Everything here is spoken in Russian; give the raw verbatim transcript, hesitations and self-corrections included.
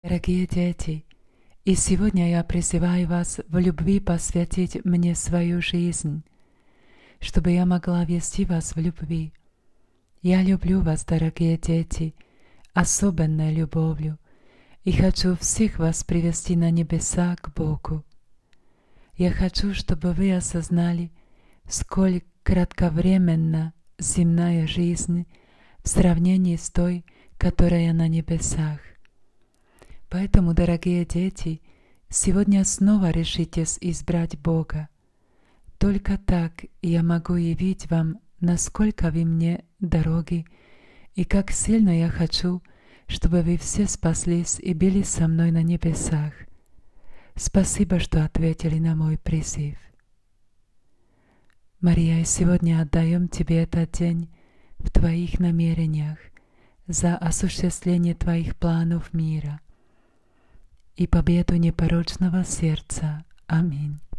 Дорогие дети, и сегодня я призываю вас в любви посвятить мне свою жизнь, чтобы я могла вести вас в любви. Я люблю вас, дорогие дети, особенной любовью, и хочу всех вас привести на небеса к Богу. Я хочу, чтобы вы осознали, сколь кратковременна земная жизнь в сравнении с той, которая на небесах. Поэтому, дорогие дети, сегодня снова решитесь избрать Бога. Только так я могу явить вам, насколько вы мне дороги, и как сильно я хочу, чтобы вы все спаслись и были со мной на небесах. Спасибо, что ответили на мой призыв. Мария, сегодня отдаем Тебе этот день в Твоих намерениях за осуществление Твоих планов мира и победу непорочного сердца. Аминь.